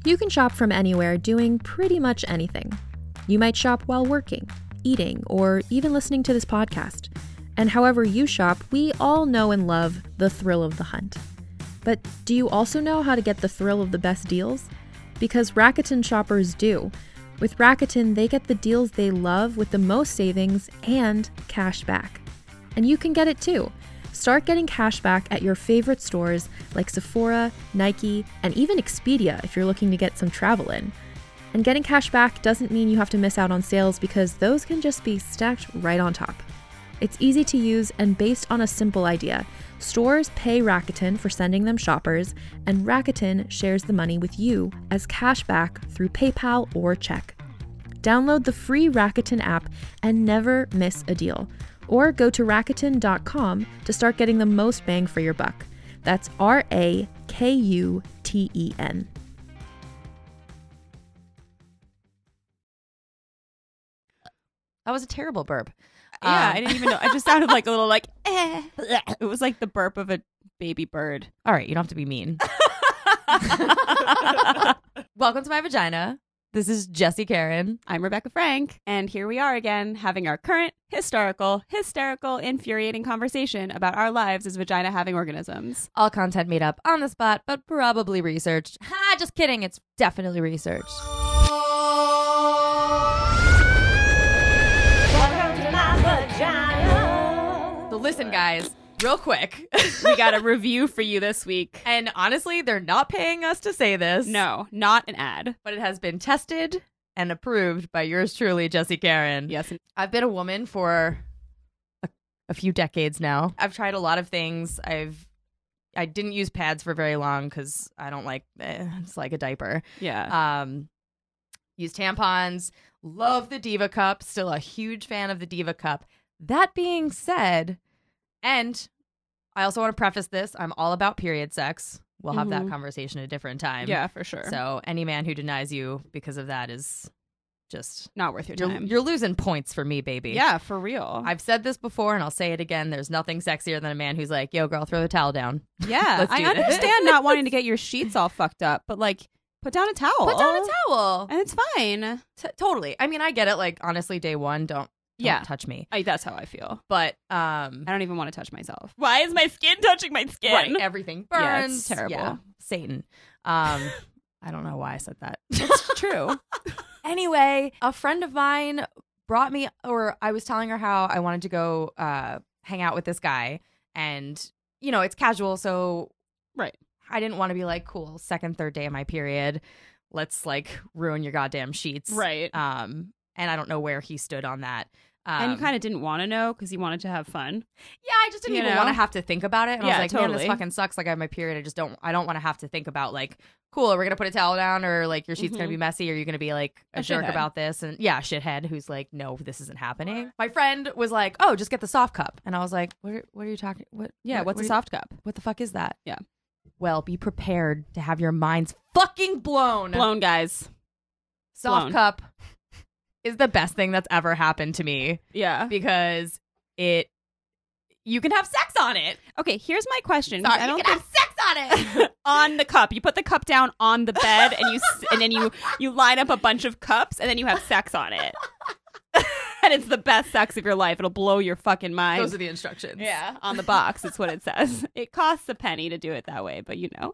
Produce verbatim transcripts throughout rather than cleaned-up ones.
You can shop from anywhere doing pretty much anything. You might shop while working, eating, or even listening to this podcast. And however you shop, we all know and love the thrill of the hunt. But do you also know how to get the thrill of the best deals? Because Rakuten shoppers do. With Rakuten, they get the deals they love with the most savings and cash back. And you can get it too. Start getting cash back at your favorite stores like Sephora, Nike, and even Expedia if you're looking to get some travel in. And getting cash back doesn't mean you have to miss out on sales because those can just be stacked right on top. It's easy to use and based on a simple idea. Stores pay Rakuten for sending them shoppers, and Rakuten shares the money with you as cash back through PayPal or check. Download the free Rakuten app and never miss a deal. Or go to Rakuten dot com to start getting the most bang for your buck. That's R A K U T E N. That was a terrible burp. Yeah, Um, I didn't even know. I just sounded like a little like, eh. It was like the burp of a baby bird. All right, you don't have to be mean. Welcome to my vagina. This is Jessie Karen. I'm Rebecca Frank, and here we are again having our current historical, hysterical, infuriating conversation about our lives as vagina-having organisms. All content made up on the spot, but probably researched. Ha, just kidding. It's definitely researched. Welcome to my vagina. So listen, guys, real quick. We got a review for you this week. And honestly, they're not paying us to say this. No, not an ad. But it has been tested and approved by yours truly, Jessie Karen. Yes. I've been a woman for a, a few decades now. I've tried a lot of things. I've I didn't use pads for very long because I don't like eh, it's like a diaper. Yeah. Um, use tampons. Love the Diva Cup. Still a huge fan of the Diva Cup. That being said, and I also want to preface this: I'm all about period sex. We'll have Mhm. that conversation at a different time. Yeah, for sure. So any man who denies you because of that is just not worth your you're, time. you're losing points for me, baby. Yeah, for real. I've said this before and I'll say it again. There's nothing sexier than a man who's like, yo, girl, throw the towel down. Yeah, Let's I do this. understand not wanting to get your sheets all fucked up, but like, put down a towel. Put down a towel. And it's fine. T- totally. I mean, I get it. Like, honestly, day one, don't, don't Yeah. touch me. I, that's how I feel. But, um, I don't even want to touch myself. Why is my skin touching my skin? right, everything burns. Yeah, it's terrible. Yeah, Satan. Um, I don't know why I said that. It's true. Anyway, a friend of mine brought me, or I was telling her how I wanted to go uh, hang out with this guy. And, you know, it's casual. So Right. I didn't want to be like, cool, second, third day of my period. Let's like ruin your goddamn sheets. Right. Um, and I don't know where he stood on that. Um, And you kind of didn't want to know because you wanted to have fun. yeah, I just didn't you even know? want to have to think about it. And I Yeah, was like, man, totally. this fucking sucks. Like I have my period. I just don't, I don't want to have to think about like, cool, are we going to put a towel down or like your sheet's going Mhm. to be messy or you're going to be like a, A jerk shithead. about this? And yeah, shithead who's like, no, this isn't happening. My friend was like, oh, just get the soft cup. And I was like, what are, what are you talking? What? Yeah, what, what's what a are you- soft cup? What the fuck is that? Yeah. Well, be prepared to have your minds fucking blown. Blown, guys. Soft blown. cup is the best thing that's ever happened to me Yeah. because it, you can have sex on it. Okay, here's my question. Sorry, I you don't can think have sex on it. on the cup. You put the cup down on the bed and you s- and then you you line up a bunch of cups and then you have sex on it. And it's the best sex of your life. It'll blow your fucking mind. Those are the instructions. Yeah, on the box. It's what it says. It costs a penny to do it that way, but you know.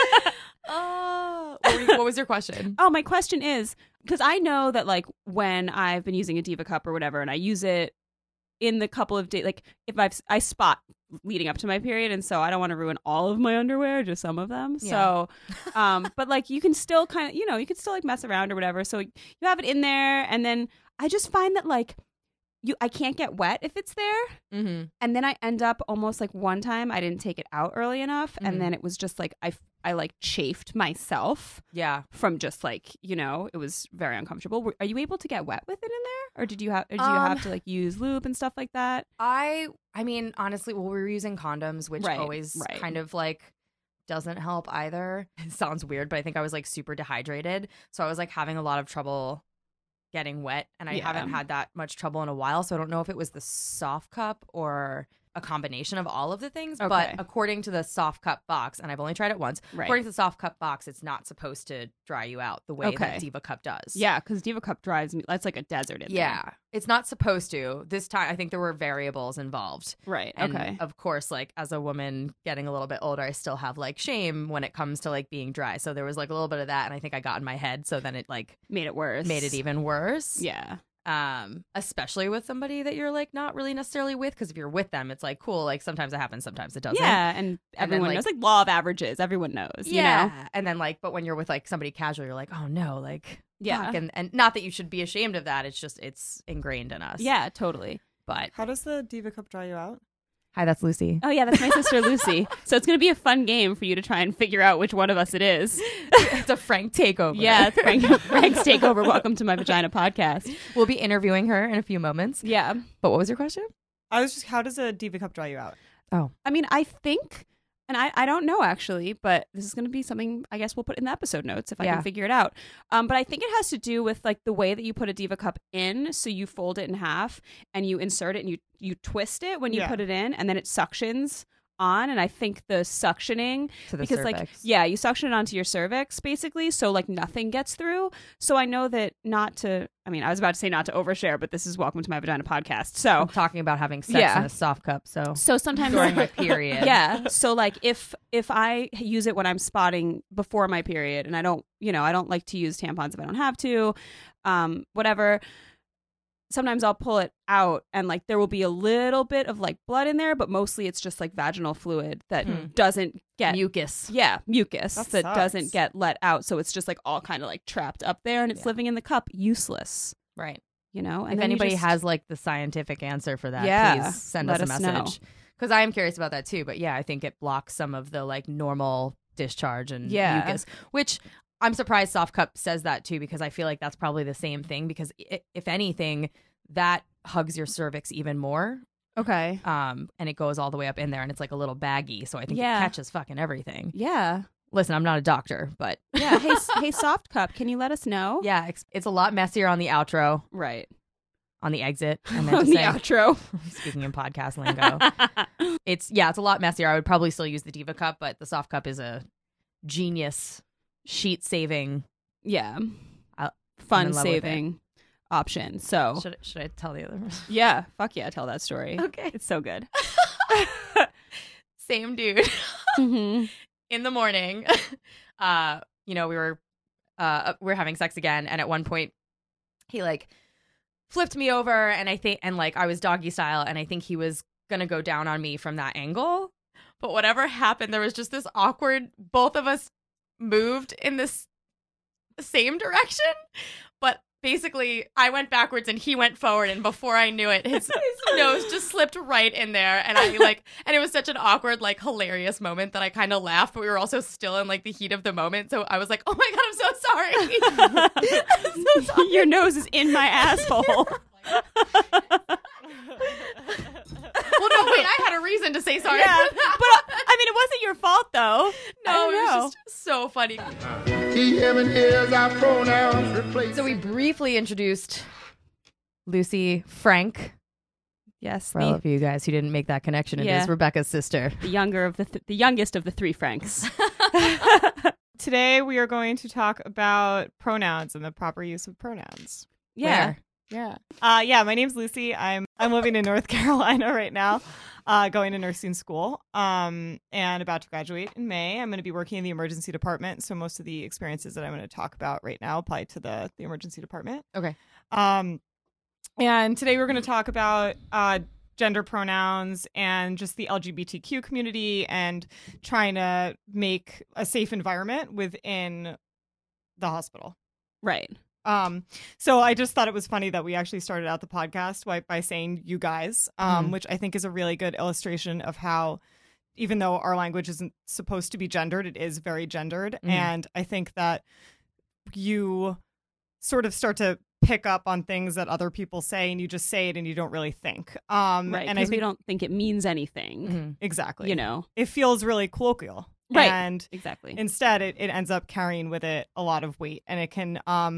Oh, what, were you- what was your question? Oh, my question is, because I know that like when I've been using a Diva Cup or whatever, and I use it in the couple of days, like if I've I spot leading up to my period, and so I don't want to ruin all of my underwear, just some of them. Yeah. So, um, but like you can still kind of, you know, you can still like mess around or whatever. So you have it in there, and then I just find that like you, I can't get wet if it's there. Mm-hmm. And then I end up almost like one time I didn't take it out early enough, Mhm. and then it was just like I I like chafed myself Yeah. from just like, you know, it was very uncomfortable. Were- Are you able to get wet with it in there, or did you have or do you Um, have to like use lube and stuff like that? I I mean, honestly, well, we were using condoms, which Right, always right. kind of like doesn't help either. It sounds weird, but I think I was like super dehydrated. So I was like having a lot of trouble getting wet. And I Yeah. haven't had that much trouble in a while. So I don't know if it was the soft cup or a combination of all of the things. Okay. But according to the soft cup box, and I've only tried it once, Right. according to the soft cup box, it's not supposed to dry you out the way Okay. that Diva Cup does. Yeah, because Diva Cup drives me. That's like a desert in Yeah. It's not supposed to. This time, I think there were variables involved. there. Right. And Okay. of course, like as a woman getting a little bit older, I still have like shame when it comes to like being dry. So there was like a little bit of that. And I think I got in my head. So then it like Made it worse. made it even worse. Yeah. Um, especially with somebody that you're like not really necessarily with. Because if you're with them, it's like cool. Like sometimes it happens, sometimes it doesn't. Yeah, and then, everyone like- knows like law of averages. Everyone knows. Yeah. You know? And then like, but when you're with like somebody casual, you're like, oh no, like, Yeah. fuck. And, and not that you should be ashamed of that. It's just, it's ingrained in us. Yeah. Totally. But How does the Diva Cup dry you out? hi, that's Lucy. Oh yeah, that's my sister Lucy. So it's gonna be a fun game for you to try and figure out which one of us it is. It's a Frank takeover. Yeah, it's Frank, Frank's takeover. Welcome to my vagina podcast. We'll be interviewing her in a few moments. Yeah. But what was your question? I was just, how does a Diva Cup dry you out? Oh, I mean, I think, and I, I don't know actually, but this is going to be something I guess we'll put in the episode notes if I Yeah. can figure it out. Um, but I think it has to do with like the way that you put a Diva Cup in. So you fold it in half and you insert it and you, you twist it when you Yeah. put it in and then it suctions on. And I think the suctioning, to the because like, cervix. yeah, you suction it onto your cervix basically. So like nothing gets through. So I know that not to, I mean, I was about to say not to overshare, but this is Welcome to My Vagina podcast. So I'm talking about having sex Yeah. in a soft cup. So so sometimes during my period. yeah, so like if if I use it when I'm spotting before my period, and I don't, you know, I don't like to use tampons if I don't have to, um, whatever. Sometimes I'll pull it out, and like there will be a little bit of like blood in there, but mostly it's just like vaginal fluid that Hmm. doesn't get mucus. yeah, mucus That that, sucks. doesn't get let out. So it's just like all kind of like trapped up there, and it's Yeah. living in the cup, useless. Right. You know, and if then you anybody just- has like the scientific answer for that, Yeah, please send let us a us know. message. Because I am curious about that too. But yeah, I think it blocks some of the like normal discharge and Yeah. mucus, which I'm surprised Soft Cup says that too, because I feel like that's probably the same thing. Because i if anything, that hugs your cervix even more. okay, Um, and it goes all the way up in there, and it's like a little baggy. So I think Yeah. it catches fucking everything. yeah, Listen, I'm not a doctor, but yeah. hey, s- hey, Soft Cup, can you let us know? yeah, it's, it's a lot messier on the outro, right. on the exit, and then On just the saying, outro. speaking in podcast lingo. It's yeah, it's a lot messier. I would probably still use the Diva Cup, but the Soft Cup is a genius sheet saving. Yeah. I'll- I'm Fun in love with saving option. So, Should should I tell the other? yeah, fuck yeah, tell that story. Okay, It's so good. same dude. hmm In the morning, uh, you know, we were uh we were having sex again, and at one point, he like flipped me over, and I think and like I was doggy style, and I think he was gonna go down on me from that angle. But whatever happened, there was just this awkward. Both of us moved in this same direction, but basically I went backwards and he went forward, and before I knew it, his, his nose just slipped right in there, and I like, and it was such an awkward, like hilarious moment that I kind of laughed, but we were also still in like the heat of the moment, so I was like, oh my god, I'm so sorry. I'm so sorry. Your nose is in my asshole. Well, no, wait, I had a reason to say sorry. Yeah, for that. but I mean, it wasn't your fault though. I no, don't it know. was just so funny. He, him, and his are pronouns replaced. So we briefly introduced Lucy Frank. Yes, For all the, of you guys who didn't make that connection, it Yeah. is Rebecca's sister. the younger of the th- the youngest of the three Franks. Today we are going to talk about pronouns and the proper use of pronouns. Yeah. Where? Yeah. Uh, yeah, my name's Lucy. I'm I'm living in North Carolina right now, uh, going to nursing school, um, and about to graduate in May. I'm going to be working in the emergency department, so most of the experiences that I'm going to talk about right now apply to the, the emergency department. Okay. Um, and today we're going to talk about uh, gender pronouns and just the L G B T Q community and trying to make a safe environment within the hospital. Right. Um, so I just thought it was funny that we actually started out the podcast by, by saying you guys, um, Mhm. which I think is a really good illustration of how, even though our language isn't supposed to be gendered, it is very gendered. Mhm. And I think that you sort of start to pick up on things that other people say and you just say it and you don't really think. Um, Right. and I Because we think don't think it means anything. Mhm. exactly, You know. it feels really colloquial. Right. And Exactly. instead it, it ends up carrying with it a lot of weight, and it can um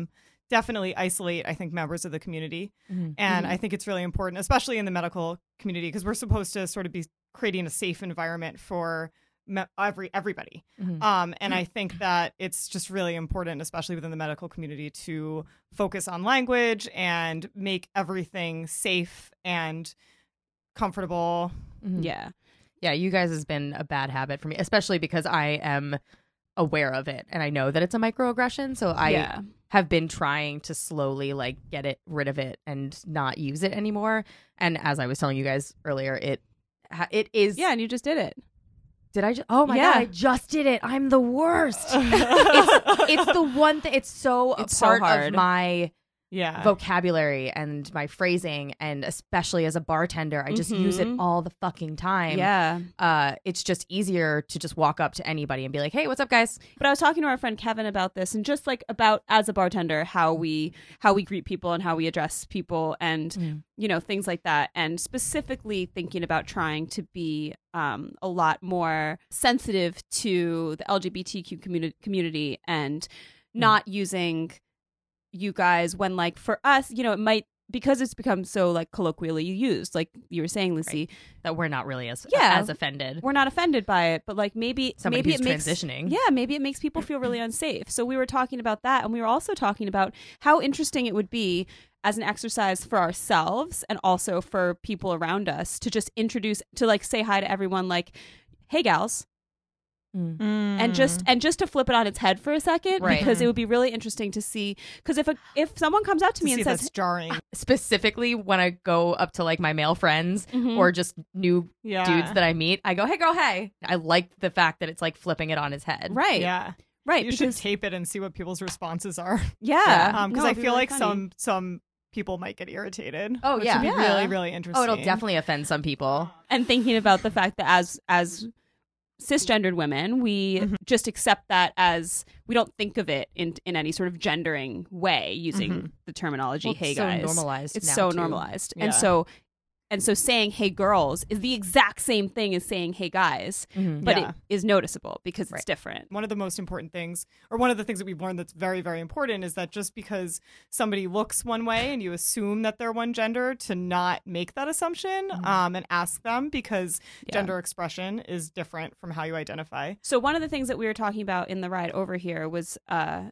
definitely isolate, I think, members of the community. Mm-hmm. And Mhm. I think it's really important, especially in the medical community, because we're supposed to sort of be creating a safe environment for me- every everybody. Mm-hmm. Um, and I think that it's just really important, especially within the medical community, to focus on language and make everything safe and comfortable. Mm-hmm. Yeah. Yeah, you guys has been a bad habit for me, especially because I am aware of it and I know that it's a microaggression. So I yeah. have been trying to slowly like get it rid of it and not use it anymore. And as I was telling you guys earlier, it ha- it is. Yeah, and you just did it. Did I just? Oh my Yeah. god! I just did it. I'm the worst. it's, it's the one thing. It's so It's a so part hard. of my Yeah. vocabulary and my phrasing, and especially as a bartender, I just use it Mhm. all the fucking time. Yeah. Uh, it's just easier to just walk up to anybody and be like, "Hey, what's up, guys?" But I was talking to our friend Kevin about this, and just like about as a bartender, how we how we greet people and how we address people, and Mm. you know, things like that, and specifically thinking about trying to be um, a lot more sensitive to the L G B T Q community community and not using you guys when, like, for us, you know, it might, because it's become so like colloquially used, like you were saying, Lucy. That we're not really as Yeah. as offended. We're not offended by it, but like maybe Somebody maybe who's it makes transitioning. yeah, maybe it makes people feel really unsafe. So we were talking about that, and we were also talking about how interesting it would be as an exercise for ourselves and also for people around us to just introduce, to like say hi to everyone, like, "Hey, gals," Mm. and just and just to flip it on its head for a second, Right. because it would be really interesting to see. Because if a, if someone comes up to to me see and if says, that's jarring. Specifically, when I go up to like my male friends Mhm. or just new Yeah. dudes that I meet, I go, "Hey, girl, hey." I like the fact that it's like flipping it on his head. right, Yeah. right, You because should tape it and see what people's responses are. yeah, Um, because no, I it'd be feel really like funny. some some people might get irritated. Oh, which yeah. would be Yeah. really really interesting. Oh, it'll definitely offend some people. and thinking about the fact that as as cisgendered women, we Mhm. just accept that as, we don't think of it in in any sort of gendering way using Mhm. the terminology Well, "hey it's so guys." normalized It's now, so too. normalized, Yeah. and so and so saying "hey girls" is the exact same thing as saying "hey guys," Mhm. but Yeah. it is noticeable because it's Right. different. One of the most important things, or one of the things that we've learned that's very, very important, is that just because somebody looks one way and you assume that they're one gender, to not make that assumption Mhm. um, and ask them, because Yeah. gender expression is different from how you identify. So one of the things that we were talking about in the ride over here was uh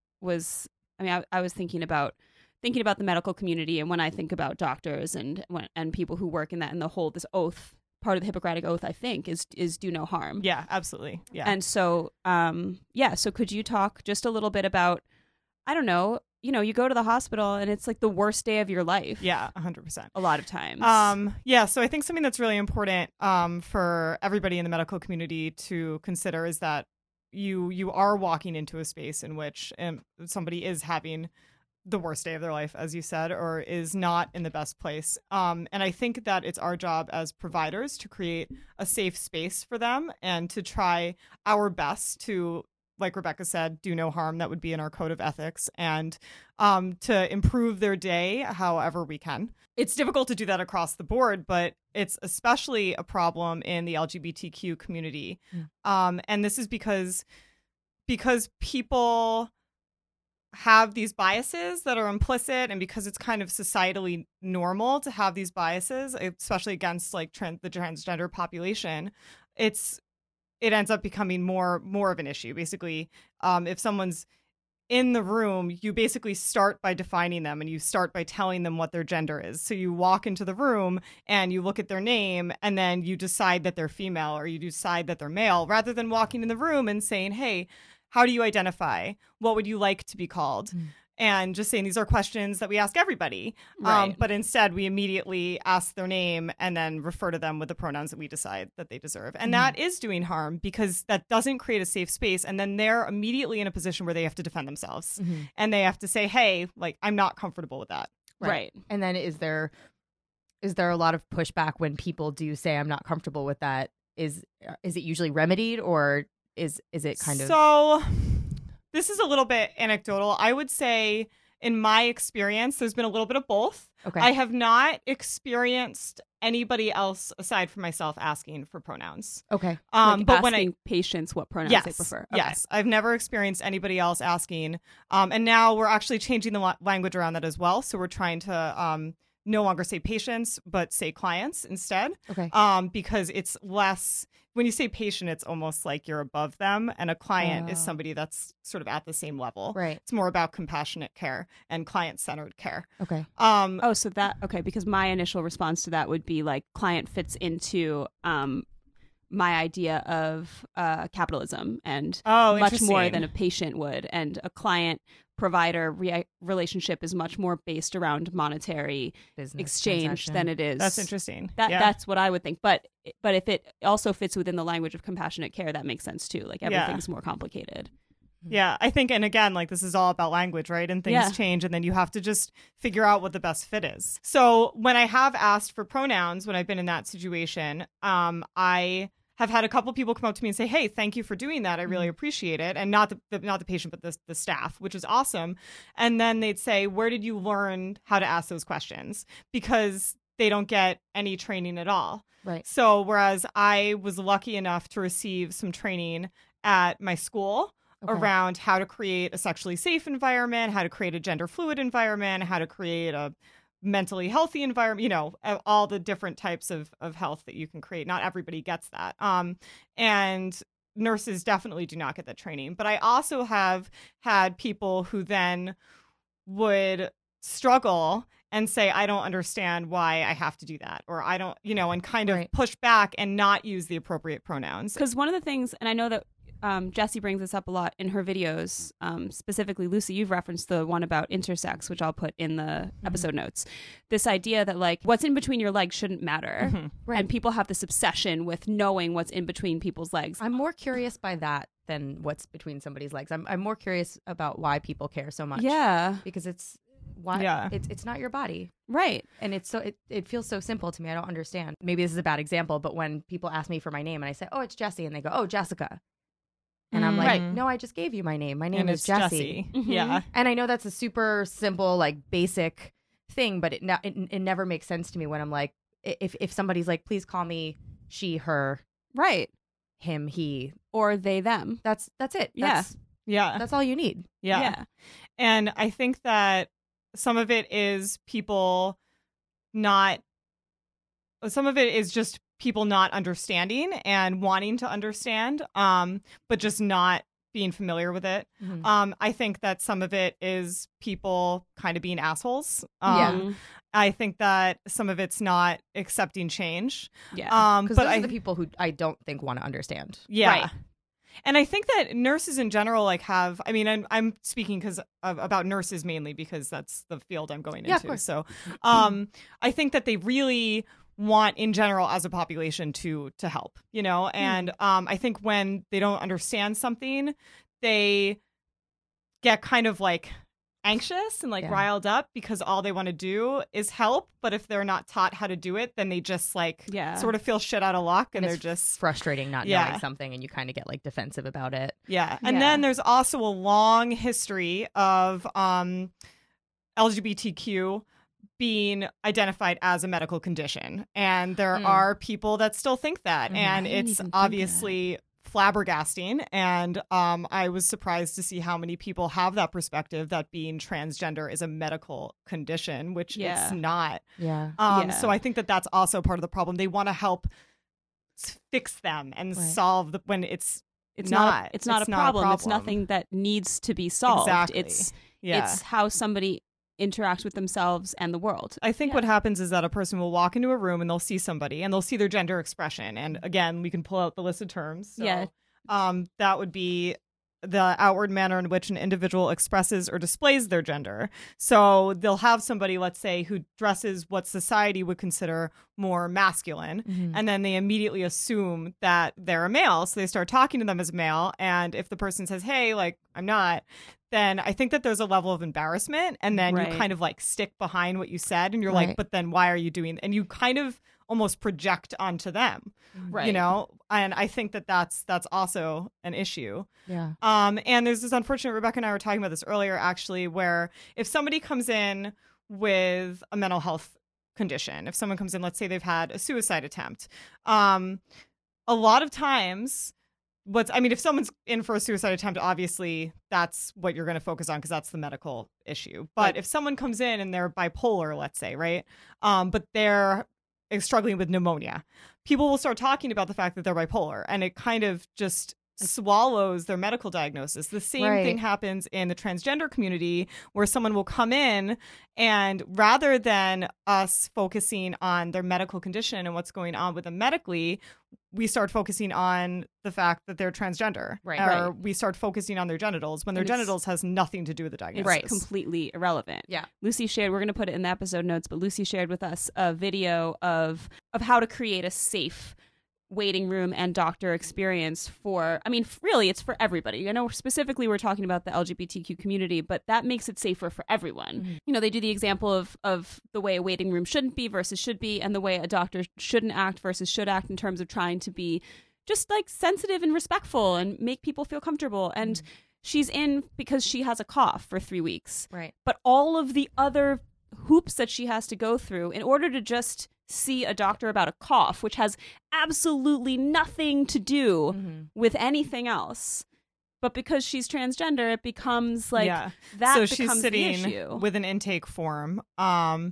was I mean I, I was thinking about thinking about the medical community, and when I think about doctors and when, and people who work in that, and the whole this oath, part of the Hippocratic Oath, I think is is do no harm. Yeah, absolutely. Yeah. And so um yeah, so could you talk just a little bit about, I don't know, you know, you go to the hospital and it's like the worst day of your life. yeah, one hundred percent. A lot of times. Um, yeah, so I think something that's really important um, for everybody in the medical community to consider is that you you are walking into a space in which um, somebody is having the worst day of their life, as you said, or is not in the best place. Um, and I think that it's our job as providers to create a safe space for them and to try our best to, like Rebecca said, do no harm. That would be in our code of ethics, and um, to improve their day however we can. It's difficult to do that across the board, but it's especially a problem in the L G B T Q community. Mm. Um, and this is because because people have these biases that are implicit, and because it's kind of societally normal to have these biases, especially against like trans- the transgender population. It's it ends up becoming more more of an issue. Basically, um, if someone's in the room, you basically start by defining them, and you start by telling them what their gender is. So you walk into the room and you look at their name, and then you decide that they're female or you decide that they're male, rather than walking in the room and saying, "Hey, how do you identify? What would you like to be called?" Mm. And just saying these are questions that we ask everybody. Um, Right. but instead, we immediately ask their name and then refer to them with the pronouns that we decide that they deserve. And Mhm. that is doing harm, because that doesn't create a safe space. And then they're immediately in a position where they have to defend themselves. Mhm. And they have to say, "Hey, like, I'm not comfortable with that." right. And then is there is there a lot of pushback when people do say I'm not comfortable with that? Is is it usually remedied, or is is it kind of So this is a little bit anecdotal. I would say, in my experience, there's been a little bit of both. okay? I have not experienced anybody else aside from myself asking for pronouns. Okay. Um, Like but when I asking patients what pronouns yes, they prefer. Okay. yes, I've never experienced anybody else asking. Um, and now we're actually changing the la- language around that as well. So we're trying to um, no longer say patients, but say clients instead. Okay. Um, because it's less, when you say patient, it's almost like you're above them, and a client is Oh. somebody that's sort of at the same level. Right. It's more about compassionate care and client-centered care. Okay. Um, Oh, so that okay, because my initial response to that would be like client fits into um my idea of uh capitalism and oh, much more interesting. than a patient would, and a client provider re- relationship is much more based around monetary Business exchange transaction. than it is. That's interesting. That yeah. that's what I would think. But but if it also fits within the language of compassionate care, that makes sense too. Like Yeah. everything's more complicated. Yeah, I think, and again, like this is all about language, right? And things Yeah. change, and then you have to just figure out what the best fit is. So when I have asked for pronouns, when I've been in that situation, um, I have had a couple people come up to me and say, "Hey, thank you for doing that. I really appreciate it." And not the, the not the patient, but the the staff, which is awesome. And then they'd say, "Where did you learn how to ask those questions?" Because they don't get any training at all. Right. So whereas I was lucky enough to receive some training at my school Okay. around how to create a sexually safe environment, how to create a gender fluid environment, how to create a mentally healthy environment, you know, all the different types of, of health that you can create. Not everybody gets that. Um, and nurses definitely do not get that training. But I also have had people who then would struggle and say, I don't understand why I have to do that, or I don't, you know, and kind of Right. push back and not use the appropriate pronouns. Because one of the things, and I know that um, Jessie brings this up a lot in her videos, um, specifically, Lucy, you've referenced the one about intersex, which I'll put in the episode notes. This idea that, like, what's in between your legs shouldn't matter. Mhm. Right. And people have this obsession with knowing what's in between people's legs. I'm more curious by that than what's between somebody's legs. I'm I'm more curious about why people care so much. Yeah, Because it's why Yeah. it's it's not your body. right. And it's so it, it feels so simple to me. I don't understand. Maybe this is a bad example, but when people ask me for my name and I say, "Oh, it's Jessie," and they go, "Oh, Jessica." And I'm like, Right. "No, I just gave you my name. My name And is it's Jessie." Mhm. Yeah. And I know that's a super simple, like basic thing, but it, ne- it it never makes sense to me when I'm like, i- if if somebody's like, "Please call me she, her, Right. him, he." Or they, them. That's that's it. Yeah. That's, Yeah. that's all you need. Yeah. Yeah. And I think that some of it is people not, some of it is just people not understanding and wanting to understand, um, but just not being familiar with it. Mhm. Um, I think that some of it is people kind of being assholes. Yeah. Um, I think that some of it's not accepting change. Yeah. Um, Because but those I, are the people who I don't think want to understand. yeah. Right. And I think that nurses in general, like, have, I mean, I'm, I'm speaking because of, about nurses mainly because that's the field I'm going Yeah, of into. course. So um, I think that they really want in general as a population to to help, you know, and um, I think when they don't understand something, they get kind of like anxious and like Yeah. riled up because all they want to do is help. But if they're not taught how to do it, then they just like Yeah. sort of feel shit out of luck and, And they're it's just Frustrating not Yeah. knowing something, and you kind of get like defensive about it. Yeah. And Yeah. then there's also a long history of um, L G B T Q being identified as a medical condition. And there Mm. are people that still think that. Mhm. And I didn't it's even think that. obviously flabbergasting. And um, I was surprised to see how many people have that perspective that being transgender is a medical condition, which Yeah. it's not. Yeah. Um, Yeah. So I think that that's also part of the problem. They want to help s- fix them and Right. solve the when it's It's not. not. It's not It's a not a problem. It's problem. nothing that needs to be solved. Exactly. It's yeah. it's how somebody interacts with themselves and the world. I think Yeah. what happens is that a person will walk into a room and they'll see somebody and they'll see their gender expression. And again, we can pull out the list of terms. So, Yeah. Um, that would be the outward manner in which an individual expresses or displays their gender. So they'll have somebody, let's say, who dresses what society would consider more masculine. Mhm. And then they immediately assume that they're a male. So they start talking to them as a male. And if the person says, hey, like, I'm not, then I think that there's a level of embarrassment. And then Right. you kind of like stick behind what you said. And you're Right. like, but then why are you doing? And you kind of almost project onto them, Right. you know? And I think that that's, that's also an issue. Yeah. Um, and there's this unfortunate, Rebecca and I were talking about this earlier, actually, where if somebody comes in with a mental health condition. If someone comes in, let's say they've had a suicide attempt, um, a lot of times what's, I mean, if someone's in for a suicide attempt, obviously that's what you're going to focus on because that's the medical issue. But Right. if someone comes in and they're bipolar, let's say, right, um, but they're struggling with pneumonia, people will start talking about the fact that they're bipolar, and it kind of just swallows their medical diagnosis. The same Right. thing happens in the transgender community, where someone will come in and rather than us focusing on their medical condition and what's going on with them medically, we start focusing on the fact that they're transgender. Right. Or Right. we start focusing on their genitals when their And it's- genitals has nothing to do with the diagnosis. Right. Completely irrelevant. Yeah. Lucy shared, we're going to put it in the episode notes, but Lucy shared with us a video of of how to create a safe waiting room and doctor experience for, I mean, f- really, it's for everybody. I know specifically we're talking about the L G B T Q community, but that makes it safer for everyone. Mm-hmm. You know, they do the example of, of the way a waiting room shouldn't be versus should be, and the way a doctor shouldn't act versus should act in terms of trying to be just like sensitive and respectful and make people feel comfortable. And she's in because she has a cough for three weeks. Right. But all of the other hoops that she has to go through in order to just see a doctor about a cough, which has absolutely nothing to do Mm-hmm. with anything else. But because she's transgender, it becomes like Yeah. that so becomes she's the sitting issue. with an intake form, um,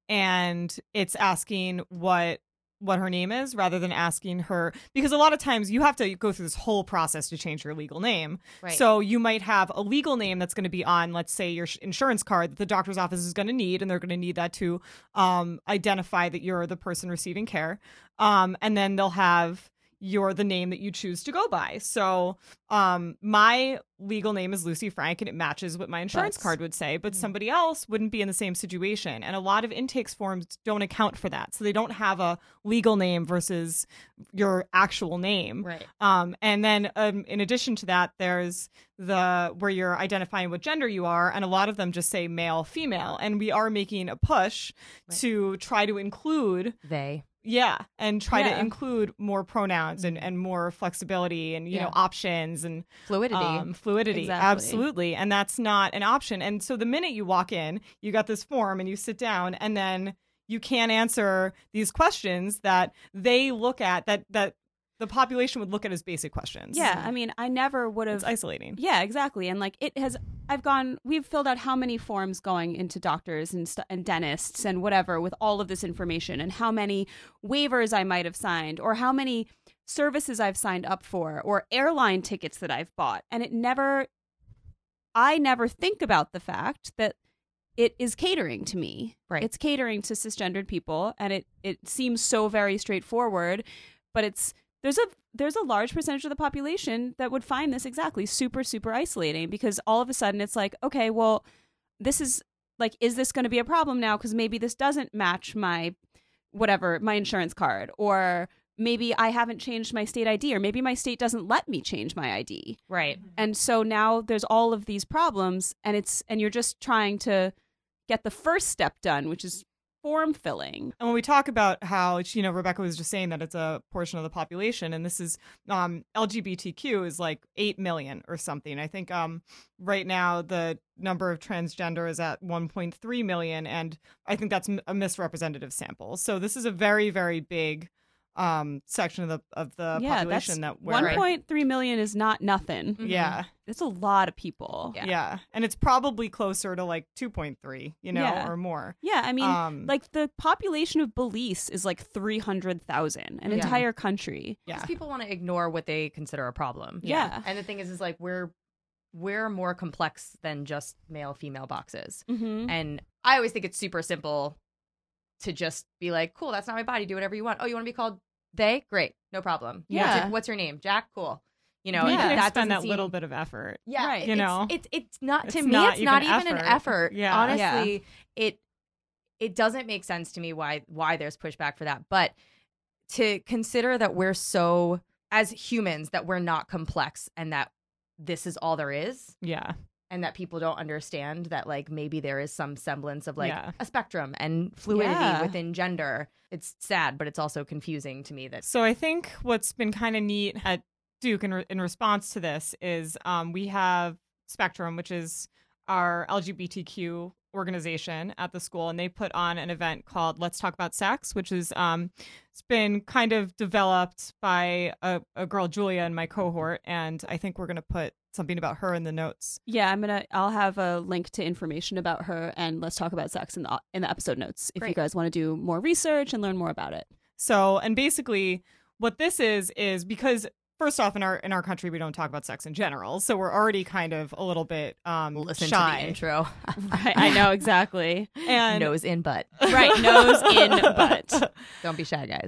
and it's asking what what her name is rather than asking her, because a lot of times you have to go through this whole process to change your legal name. Right. So you might have a legal name that's going to be on, let's say, your sh- insurance card that the doctor's office is going to need, and they're going to need that to um, identify that you're the person receiving care. Um, and then they'll have you're the name that you choose to go by. So um, my legal name is Lucy Frank, and it matches what my insurance That's- card would say, but somebody else wouldn't be in the same situation. And a lot of intakes forms don't account for that. So they don't have a legal name versus your actual name. Right. Um, and then um, in addition to that, there's the where you're identifying what gender you are, and a lot of them just say male, female. And we are making a push Right. to try to include They. yeah, and try to Yeah. include more pronouns and, and more flexibility and, you Yeah. know, options and Fluidity. um, fluidity. Exactly. Absolutely. And that's not an option. And so the minute you walk in, you got this form and you sit down, and then you can't answer these questions that they look at, that, that the population would look at as basic questions. Yeah, I mean, I never would It's have. isolating. Yeah, exactly. And like it has, I've gone, we've filled out how many forms going into doctors and st- and dentists and whatever with all of this information, and how many waivers I might have signed, or how many services I've signed up for, or airline tickets that I've bought. And it never, I never think about the fact that it is catering to me. Right. It's catering to cisgendered people, and it it seems so very straightforward, but it's there's a there's a large percentage of the population that would find this exactly super super isolating, because all of a sudden it's like, okay, well, this is like, is this going to be a problem now, because maybe this doesn't match my whatever, my insurance card, or maybe I haven't changed my state I D, or maybe my state doesn't let me change my I D. Right. And so now there's all of these problems, and it's and you're just trying to get the first step done, which is form filling. And when we talk about how, you know, Rebecca was just saying that it's a portion of the population, and this is um, L G B T Q is like eight million or something. I think um, right now the number of transgender is at one point three million, and I think that's a misrepresentative sample. So this is a very, very big um, section of the of the yeah, population that's that we're one point three million is not nothing. Yeah, It's a lot of people. Yeah. yeah, and it's probably closer to like two point three, you know, Yeah. or more. Yeah, I mean, Um, like the population of Belize is like three hundred thousand, an Yeah. entire country. Yeah. Because people want to ignore what they consider a problem. Yeah. And the thing is, is like we're we're more complex than just male female boxes. Mm-hmm. And I always think it's super simple to just be like, cool, that's not my body. Do whatever you want. Oh, you want to be called they? Great, no problem. Yeah. What's your, what's your name? Jack? Cool. You know, you Yeah. can that expend doesn't that seem- little bit of effort. Yeah, Right. it- You it's, know? it's it's not to It's me. not it's even not even an effort. effort. Yeah. Honestly, it it doesn't make sense to me why why there's pushback for that. But to consider that we're so as humans that we're not complex and that this is all there is, Yeah. and that people don't understand that like maybe there is some semblance of like Yeah. a spectrum and fluidity Yeah. within gender. It's sad, but it's also confusing to me that So I think what's been kind of neat at Duke in, re- in response to this is um, we have Spectrum, which is our L G B T Q organization at the school, and they put on an event called Let's Talk About Sex, which is um it's been kind of developed by a, a girl, Julia, in my cohort, and I think we're going to put something about her in the notes. Yeah, I'm gonna. I'll have a link to information about her, and Let's Talk About Sex in the in the episode notes if you Great. guys want to do more research and learn more about it. So, and basically what this is is because first off, in our in our country, we don't talk about sex in general, so we're already kind of a little bit um Listen shy. to the intro. Right, I know exactly. And Nose in butt. Right, nose in butt. Don't be shy, guys.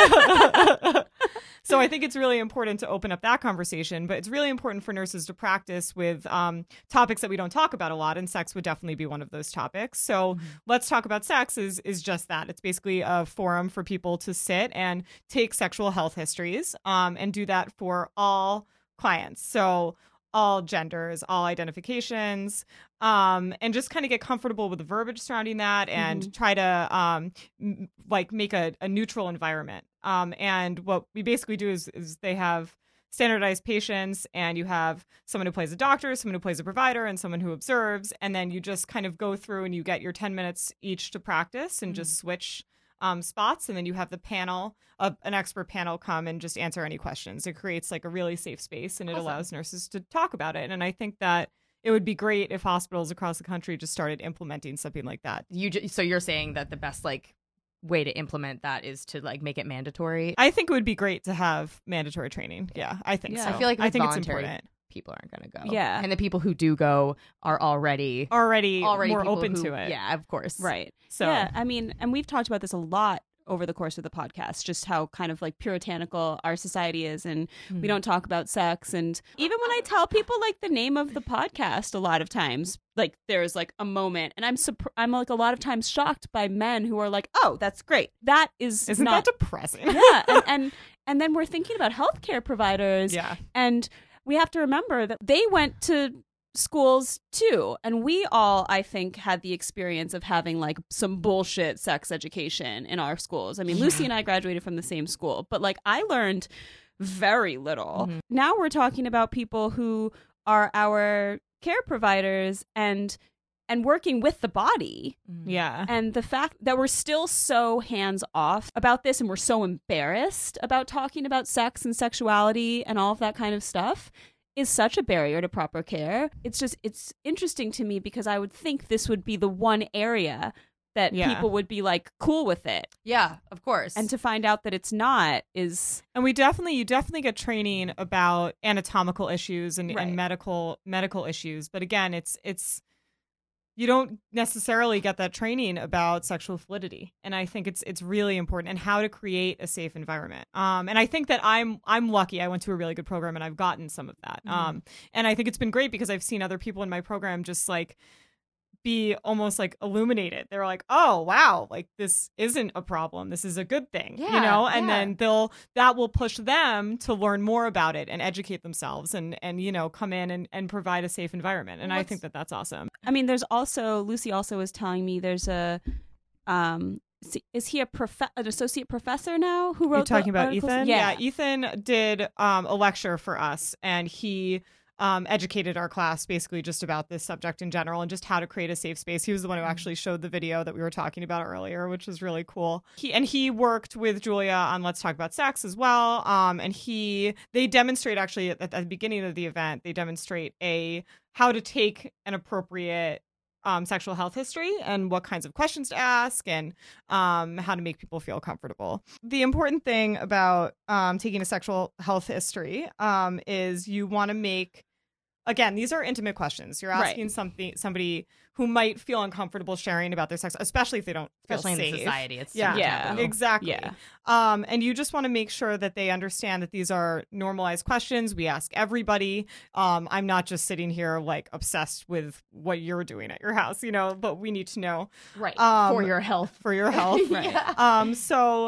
So I think it's really important to open up that conversation, but it's really important for nurses to practice with um, topics that we don't talk about a lot, and sex would definitely be one of those topics. So Mm-hmm. Let's Talk About Sex is is just that. It's basically a forum for people to sit and take sexual health histories um, and do that for all clients. So all genders, all identifications, um, and just kind of get comfortable with the verbiage surrounding that and Mhm. try to um, m- like make a, a neutral environment. Um, and what we basically do is, is they have standardized patients, and you have someone who plays a doctor, someone who plays a provider, and someone who observes. And then you just kind of go through and you get your ten minutes each to practice and just switch um, spots. And then you have the panel, uh, an expert panel come and just answer any questions. It creates like a really safe space, and it Awesome. allows nurses to talk about it. And I think that it would be great if hospitals across the country just started implementing something like that. You ju- so you're saying that the best like way to implement that is to like make it mandatory. I think it would be great to have mandatory training. Yeah, I think Yeah. so. I feel like if I it's think it's voluntary, important. people aren't going to go. Yeah. and the people who do go are already Already, already more people open who- to it. Yeah, of course. Right. So Yeah, I mean, and we've talked about this a lot over the course of the podcast, just how kind of like puritanical our society is, and Mm. we don't talk about sex. And even when I tell people like the name of the podcast, a lot of times, like there's like a moment, and I'm surp- I'm like a lot of times shocked by men who are like, "Oh, that's great. That is isn't not." that depressing? Yeah, and, and and then we're thinking about healthcare providers, Yeah. and we have to remember that they went to schools too, and we all, I think, had the experience of having like some bullshit sex education in our schools. I mean, Lucy and I graduated from the same school, but like I learned very little. Mhm. Now we're talking about people who are our care providers and and working with the body. Yeah. And the fact that we're still so hands off about this, and we're so embarrassed about talking about sex and sexuality and all of that kind of stuff, is such a barrier to proper care. It's just, it's interesting to me because I would think this would be the one area that Yeah. people would be like cool with it. Yeah, of course. And to find out that it's not is, And we definitely, you definitely get training about anatomical issues and, Right. and medical medical issues. But again, it's it's you don't necessarily get that training about sexual fluidity, and I think it's it's really important, and how to create a safe environment. Um, and I think that I'm I'm lucky. I went to a really good program, and I've gotten some of that. Um, and I think it's been great because I've seen other people in my program just like be almost like illuminated. They're like, oh wow, like this isn't a problem, this is a good thing. You Yeah, know, and yeah. then they'll that will push them to learn more about it and educate themselves, and and you know, come in and, and provide a safe environment. And I What's- think that that's awesome. I mean, there's also, Lucy also was telling me there's a, um, is- is he a prof- an associate professor now who wrote You're talking the about articles? Ethan? Yeah. Ethan did um, a lecture for us, and he um, educated our class basically just about this subject in general and just how to create a safe space. He was the one who actually showed the video that we were talking about earlier, which was really cool. He and he worked with Julia on Let's Talk About Sex as well. Um, and he they demonstrate actually at, at the beginning of the event, they demonstrate a how to take an appropriate Um, sexual health history and what kinds of questions to ask, and um, how to make people feel comfortable. The important thing about um, taking a sexual health history um, is you want to make, again, these are intimate questions. You're Right. asking something somebody who might feel uncomfortable sharing about their sex, especially if they don't especially feel in safe. society, it's Yeah, super Yeah. taboo. exactly. Yeah. Um, and you just want to make sure that they understand that these are normalized questions. We ask everybody. Um, I'm not just sitting here like obsessed with what you're doing at your house, you know, but we need to know right Um, for your health. for your health. Right. Um, so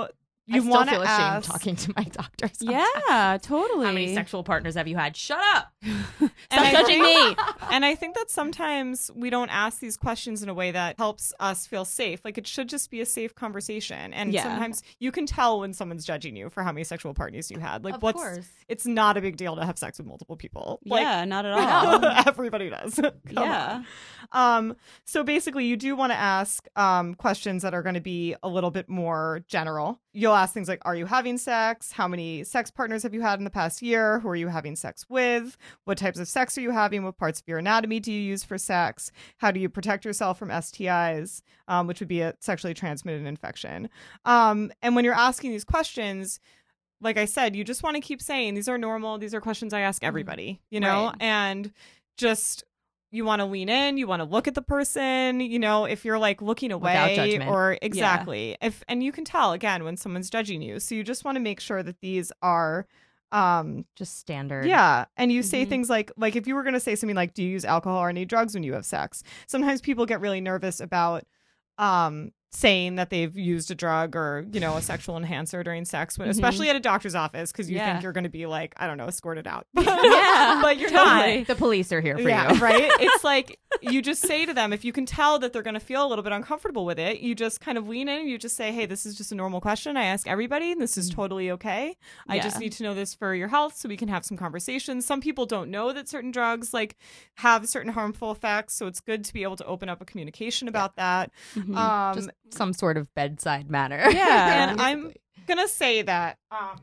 you I still want to feel ashamed ask. talking to my doctor. sometimes. Yeah, totally. How many sexual partners have you had? Shut up. And Stop I judging think- me. And I think that sometimes we don't ask these questions in a way that helps us feel safe. Like it should just be a safe conversation. And Yeah. sometimes you can tell when someone's judging you for how many sexual partners you had. Like Of what's course. it's not a big deal to have sex with multiple people. Like, Yeah, not at all. everybody does. Come Yeah. on. Um, so basically, you do want to ask um, questions that are going to be a little bit more general. You'll ask things like, are you having sex? How many sex partners have you had in the past year? Who are you having sex with? What types of sex are you having? What parts of your anatomy do you use for sex? How do you protect yourself from S T Is, um, which would be a sexually transmitted infection? Um, and when you're asking these questions, like I said, you just want to keep saying these are normal. These are questions I ask everybody, you know, Right. and just you want to lean in. You want to look at the person, you know, if you're like looking Without away judgment. or exactly if and you can tell again when someone's judging you. So you just want to make sure that these are um Just standard. yeah, and you say Mhm. things like like if you were going to say something like do you use alcohol or any drugs when you have sex? Sometimes people get really nervous about um saying that they've used a drug or, you know, a sexual enhancer during sex, when, Mhm. especially at a doctor's office, because you Yeah. think you're going to be like, I don't know, escorted out. Yeah, but you're totally. not. The police are here for Yeah, you. right? It's like you just say to them, if you can tell that they're going to feel a little bit uncomfortable with it, you just kind of lean in and you just say, hey, this is just a normal question I ask everybody. And this is totally okay. I just Yeah. need to know this for your health so we can have some conversations. Some people don't know that certain drugs like have certain harmful effects. So it's good to be able to open up a communication about that. Mhm. Um, Just some sort of bedside manner. Yeah. and I'm going to say that um,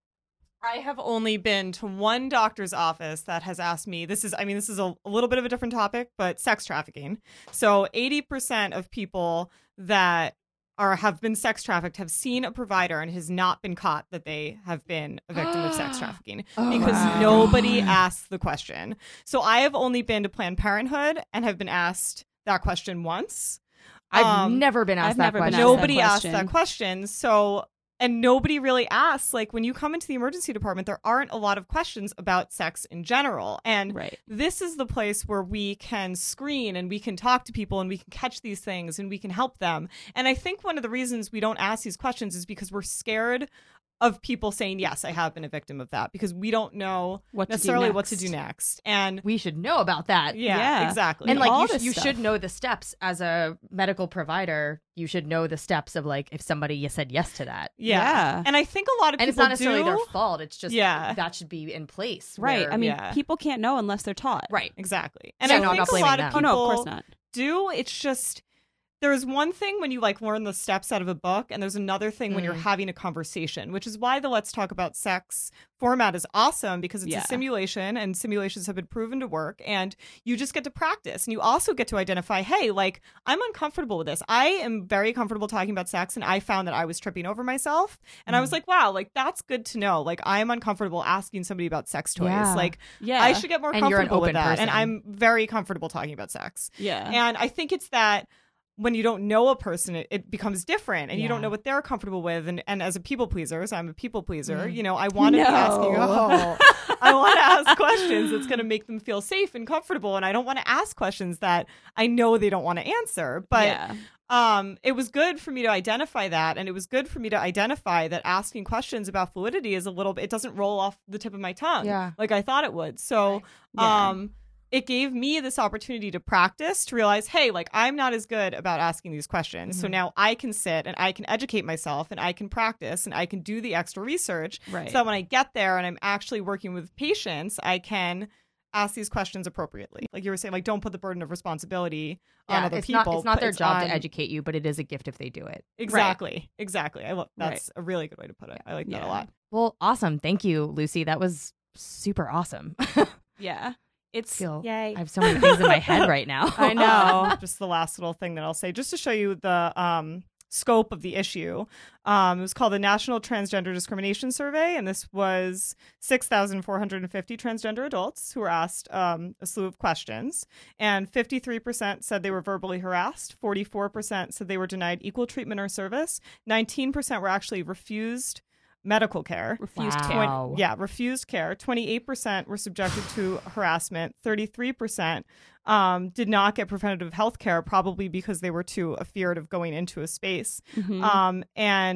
I have only been to one doctor's office that has asked me, this is, I mean, this is a, a little bit of a different topic, but sex trafficking. So eighty percent of people that are have been sex trafficked have seen a provider and has not been caught that they have been a victim of sex trafficking Oh, because wow. nobody asks the question. So I have only been to Planned Parenthood and have been asked that question once. I've Um, never been asked I've that never been question. asked that Nobody asked question. that question. So, and nobody really asks, like when you come into the emergency department, there aren't a lot of questions about sex in general. And Right. this is the place where we can screen and we can talk to people and we can catch these things and we can help them. And I think one of the reasons we don't ask these questions is because we're scared of people saying, yes, I have been a victim of that, because we don't know What to do necessarily what to next. do next. And We should know about that. yeah, Yeah. exactly. And all like you, sh- this you stuff. should know the steps as a medical provider. You should know the steps of like if somebody you said yes to that. yeah. Yeah. And I think a lot of And people it's not necessarily do. their fault. It's just Yeah. that should be in place. Right. where- I mean, yeah. people can't know unless they're taught. right. Exactly. And Yeah, I no, I'm think not a blaming lot them. of Oh people no, of course not. do. It's just there's one thing when you like learn the steps out of a book, and there's another thing when you're Mm. having a conversation, which is why the Let's Talk About Sex format is awesome, because it's Yeah. a simulation and simulations have been proven to work, and you just get to practice and you also get to identify, hey, like I'm uncomfortable with this. I am very comfortable talking about sex, and I found that I was tripping over myself, and I was like, wow, like that's good to know. Like I am uncomfortable asking somebody about sex toys. Yeah. Like Yeah. I should get more And you're an comfortable with open that. person. And I'm very comfortable talking about sex. Yeah. And I think it's that when you don't know a person, it, it becomes different, and you don't Yeah. know what they're comfortable with. And, and as a people pleaser, so I'm a people pleaser, Mm. you know, I want to No. be asking, oh, I want to ask questions that's going to make them feel safe and comfortable. And I don't want to ask questions that I know they don't want to answer. But yeah. um, it was good for me to identify that. And it was good for me to identify that asking questions about fluidity is a little bit, it doesn't roll off the tip of my tongue Yeah. like I thought it would. So, Yeah. um, it gave me this opportunity to practice, to realize, hey, like I'm not as good about asking these questions. So Mhm. now I can sit and I can educate myself and I can practice and I can do the extra research. Right. So that when I get there and I'm actually working with patients, I can ask these questions appropriately. Like you were saying, like don't put the burden of responsibility on Yeah, other it's people. not it's not but their job on- to educate you, but it is a gift if they do it. Exactly. Exactly. I love Right. that's a really good way to put it. I like that Yeah. a lot. Well, awesome. Thank you, Lucy. That was super awesome. Yeah. It's Feel- yay. I have so many things in my head right now. I know. Just the last little thing that I'll say, just to show you the um, scope of the issue. Um, it was called the National Transgender Discrimination Survey, and this was six thousand four hundred fifty transgender adults who were asked um, a slew of questions. And fifty-three percent said they were verbally harassed, forty-four percent said they were denied equal treatment or service, nineteen percent were actually refused medical care. Refused Wow. care. Wow. Yeah, refused care. twenty-eight percent were subjected to harassment. thirty-three percent um, did not get preventative health care, probably because they were too afeared of going into a space. Mhm. Um, and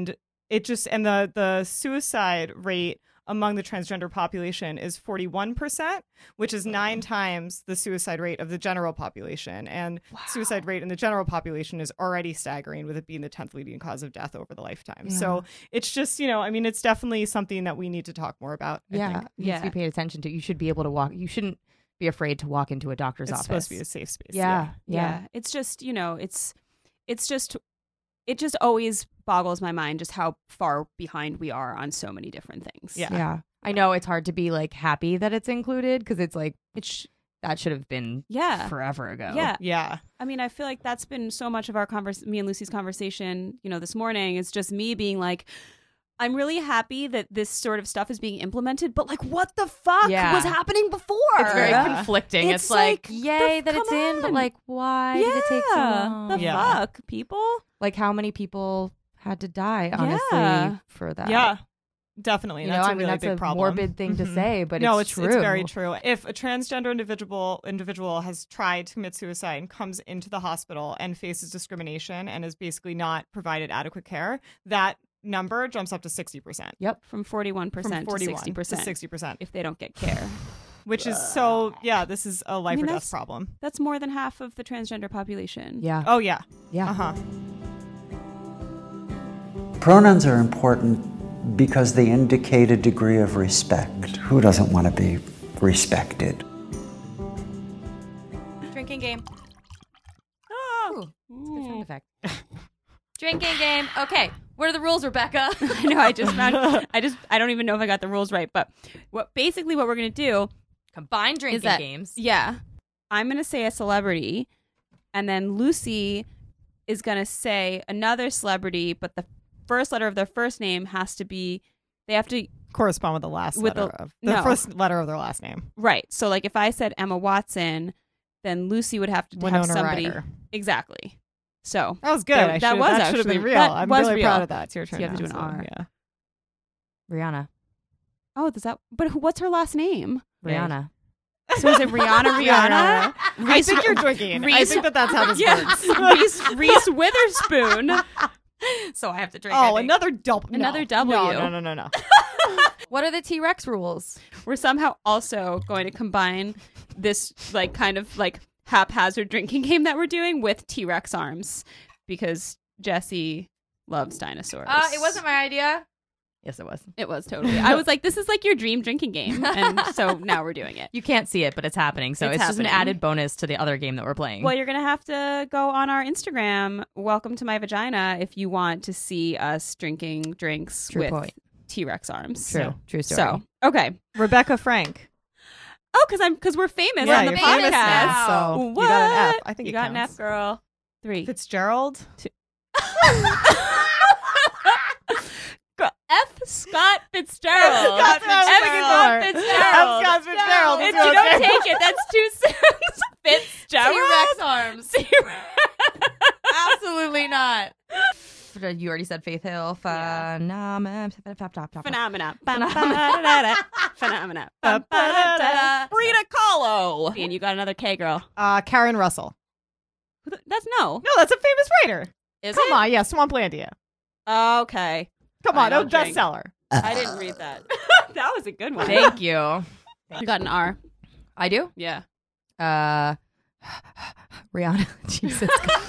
it just and the the suicide rate among the transgender population is forty-one percent, which is nine times the suicide rate of the general population. And wow. suicide rate in the general population is already staggering, with it being the tenth leading cause of death over the lifetime. Yeah. So it's just, you know, I mean, it's definitely something that we need to talk more about. I yeah. think. It needs yeah. to be paid attention to. You should be able to walk. You shouldn't be afraid to walk into a doctor's it's office. It's supposed to be a safe space. Yeah. Yeah. Yeah. yeah. It's just, you know, it's, it's just, it just always boggles my mind just how far behind we are on so many different things. Yeah. Yeah. I know it's hard to be like happy that it's included, because it's like it sh- that should have been Yeah. forever ago. Yeah. Yeah. I mean, I feel like that's been so much of our convers me and Lucy's conversation, you know, this morning. It's just me being like, I'm really happy that this sort of stuff is being implemented, but like, what the fuck Yeah. was happening before? It's very Yeah. conflicting. It's It's, like, like, yay the- that it's come in, but on. like, why yeah, did it take so long? the Yeah. fuck, people? Like, how many people had to die, honestly, Yeah. for that? Yeah. Definitely. You That's know, a I mean, really that's big a problem. morbid thing to Mhm. say, but no, it's, it's true. it's very true. If a transgender individual individual has tried to commit suicide and comes into the hospital and faces discrimination and is basically not provided adequate care, that number jumps up to sixty percent. From forty-one From percent to forty-one sixty percent to sixty percent, if they don't get care. which is so, yeah, this is a life mean, or death that's- problem. That's more than half of the transgender population. Yeah. Oh, yeah. Yeah. Uh-huh. Pronouns are important because they indicate a degree of respect. Who doesn't want to be respected? Drinking game. Oh. It's a good sound effect. Drinking game. Okay. What are the rules, Rebecca? I know. I just found. I just. I don't even know if I got the rules right. But what basically what we're gonna do? Combined drinking that- games. Yeah, I'm gonna say a celebrity, and then Lucy is gonna say another celebrity, but the first letter of their first name has to be. They have to Correspond with the last With letter the- of the no. first letter of their last name. right. So like if I said Emma Watson, then Lucy would have to have Winona somebody Ryder. exactly. So That was good. That- I that should- was that should have been actually- real. that I'm was really real. proud of that. It's your turn. you have to now, do an so, R. Yeah. Rihanna. oh, does that? But who, what's her last name? Rihanna. So is it Rihanna? Rihanna? I think you're drinking. I Reese- think that that's how this Yeah. works. Reese, Reese Witherspoon. So I have to drink. I Oh, think. another double. no. Another W. No, no, no, no, no. What are the T-Rex rules? We're somehow also going to combine this like kind of like haphazard drinking game that we're doing with T-Rex arms because Jesse loves dinosaurs. Uh, it wasn't my idea. Yes, it was. It was totally. I was like, this is like your dream drinking game, and so now we're doing it. You can't see it, but it's happening. So It's it's, just an happening. added bonus to the other game that we're playing. Well, you're gonna have to go on our Instagram, Welcome to My Vagina, if you want to see us drinking drinks True with point. T-Rex arms. True. True story. So okay. Rebecca Frank. Oh, because I'm because we're famous Yeah, on the you're podcast. famous now, so what? you got an F. I think you it got an counts. F, girl. Three. Fitzgerald. F. Scott Fitzgerald. That's what I was F. looking Scott for. Fitzgerald. F. Scott Fitzgerald. If is you what don't I'm saying. take it, that's too soon. Fitzgerald. T-Rex arms. T-Rex. Absolutely not. You already said Faith Hill. Yeah. Phenomena. Phenomena. Ba-ba-da-da-da. Phenomena. Ba-ba-da-da. Frida Kahlo. And you got another K girl. Uh, Karen Russell. Who the- That's no. No, that's a famous writer. Is Come it? on, yeah, Swamplandia. Okay. Come I on, no don't drink. bestseller. I didn't read that. That was a good one. Thank you. You got an R. I do. Yeah. Uh, Rihanna. Jesus.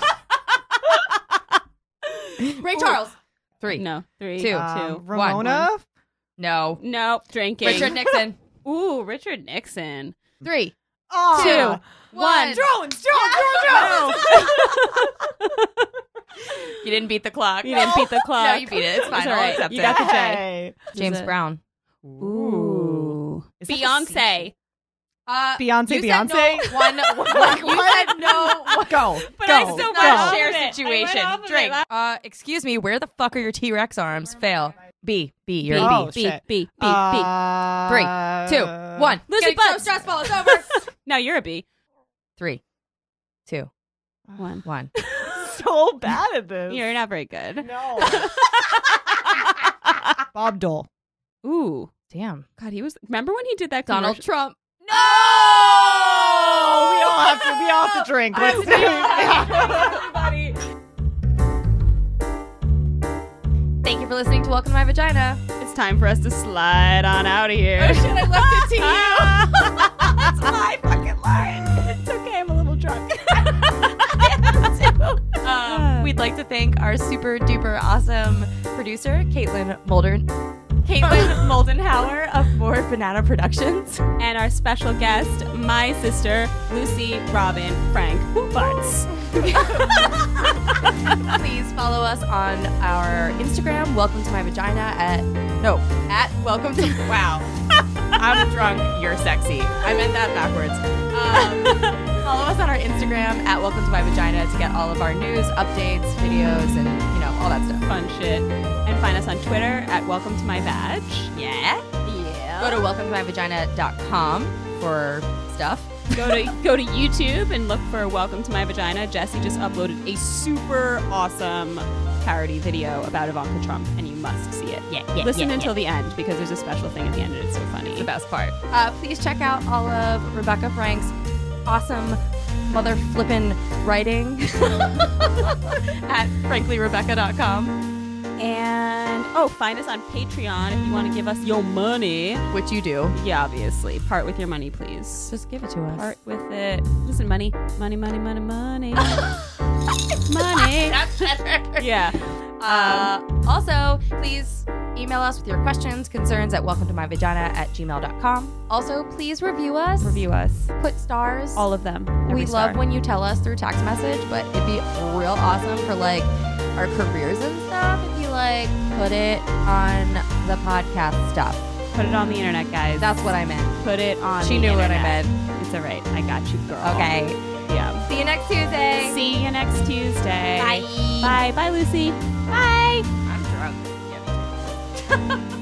Ray Charles. Three. No. Three. Two. Um, Two. Ramona. No. No. Drinking. Richard Nixon. Ooh, Richard Nixon. Three. Oh. Two. One. Jones. Jones. Jones. Jones. You didn't beat the clock. You didn't beat the clock. No, you beat it. It's fine. It's all I'll right. accept You it. got the J. Hey. James it? Brown. Ooh. Is that the Beyonce. Uh, Beyonce, you Beyonce? Said no, one, one, you said no. One. Go. But go. I still It's went not off a share of it. I went situation. off of it. Drink. Uh, excuse me. Where the fuck are your T-Rex arms? Fail. B. B. You're B, a Oh, B. B, shit. B, B, B. Uh, Three, two, one. Lucy Getting so Butts. stressful. It's over. No, you're a B. Three, two, One. one. So bad at this. You're not very good. No. Bob Dole. Ooh. Damn. God, he was. Remember when he did that Donald commercial? Trump. No! Oh, we all have to. We all have to drink. Let's do it. Everybody. Thank you for listening to Welcome to My Vagina. It's time for us to slide on out of here. Oh shit, I left it to you. That's my fucking line. It's okay, I'm a little drunk. um, we'd like to thank our super duper awesome producer, Caitlin Mulder. Caitlin Moldenhauer of More Banana Productions. And our special guest, my sister, Lucy Robin Frank Butts. Please follow us on our Instagram, Welcome to My Vagina, at, no, at Welcome to, wow. I'm drunk, you're sexy. I meant that backwards. Um, follow us on our Instagram, at Welcome to My Vagina, to get all of our news, updates, videos, and, you know, all that stuff. Fun shit. And find us on Twitter at Welcome to My Vag. Yeah. Yeah. Go to welcome to my vagina dot com for stuff. Go to go to YouTube and look for Welcome to My Vagina. Jesse just uploaded a super awesome parody video about Ivanka Trump, and you must see it. Yeah, yeah, Listen yeah, until yeah. the end, because there's a special thing at the end, and it's so funny. It's the best part. Uh, please check out all of Rebecca Frank's awesome mother flippin' writing at frankly rebecca dot com. And, oh, find us on Patreon if you want to give us your money. Which you do. Yeah, obviously. Part with your money, please. Just give it to us. Part with it. Listen, money. Money, money, money, money. Money. That's better. Yeah. Uh, also, please email us with your questions, concerns at welcome to my vagina at gmail dot com. Also, please review us. Review us. Put stars. All of them. we Every love star. when you tell us through text message, but it'd be real awesome for like our careers and stuff if you like put it on the podcast stuff. Put it on the internet, guys. That's what I meant. Put it on She the knew what I internet. meant. It's all right. I got you, girl. Okay. Yeah. See you next Tuesday. See you next Tuesday. Bye. Bye. Bye, Lucy. Bye. I'm drunk. Yeah, me too.